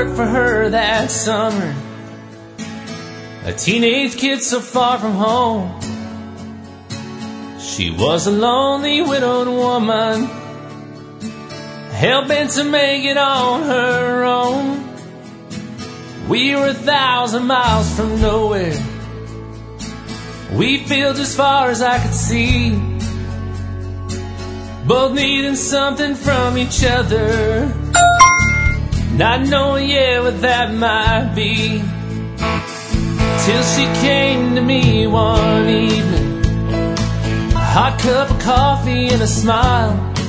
worked for her that summer. A teenage kid so far from home. She was a lonely widowed woman, hell-bent to make it on her own. We were 1,000 miles from nowhere. We feel just far as I could see, both needing something from each other, not knowing yet what that might be. Till she came to me one evening, a hot cup of coffee and a smile,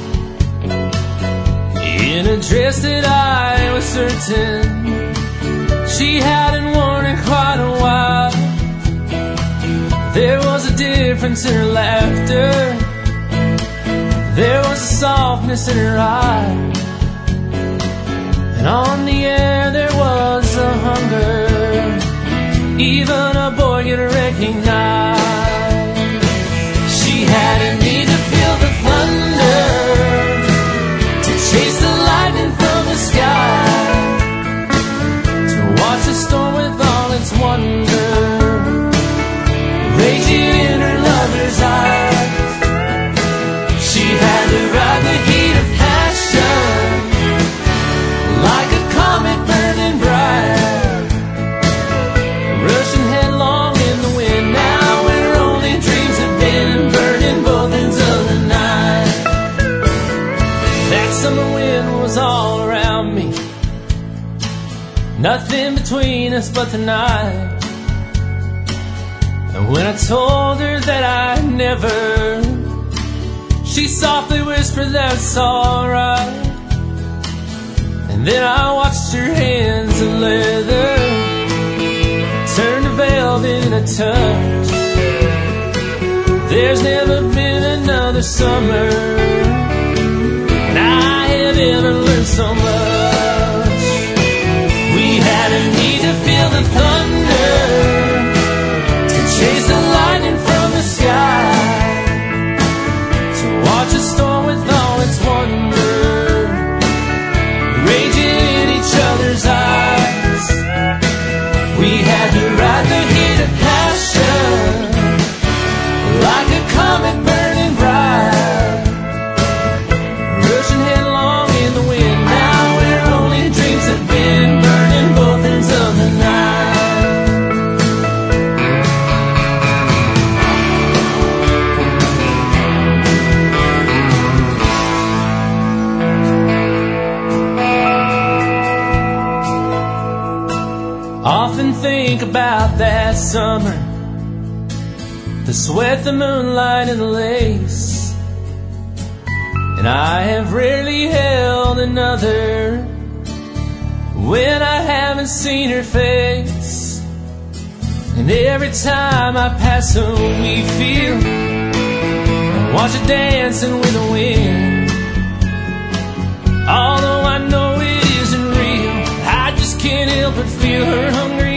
in a dress that I was certain she hadn't worn in quite a while. There was a difference in her laughter, there was a softness in her eye, and on the air there was a hunger even a boy can recognize. She had a need to feel the thunder, to chase the lightning from the sky, to watch the storm with all its wonder raging in her lover's eyes. She had to ride the heat of passion like a comet burning bright, rushing headlong in the wind. Now where only dreams have been, burning both ends of the night. That summer wind was all around me, nothing between us but the night. And when I told her that I never, she softly whispered that's alright. And then I watched her hands of leather turn to velvet in a touch. There's never been another summer when I have ever learned so much. We had a need to feel the thunder, to chase the lightning from the sky, to watch a storm with all its wonder raging in each other's eyes. We had to ride the heat of passion like a comet burning bright, rushing headlong in the wind. Now where only dreams have been, burning both ends of the night. Often think about that summer, the sweat, the moonlight, and the lace. And I have rarely held another when I haven't seen her face. And every time I pass her we feel, and watch her dancing with the wind. Although I know it isn't real, I just can't help but feel her hungry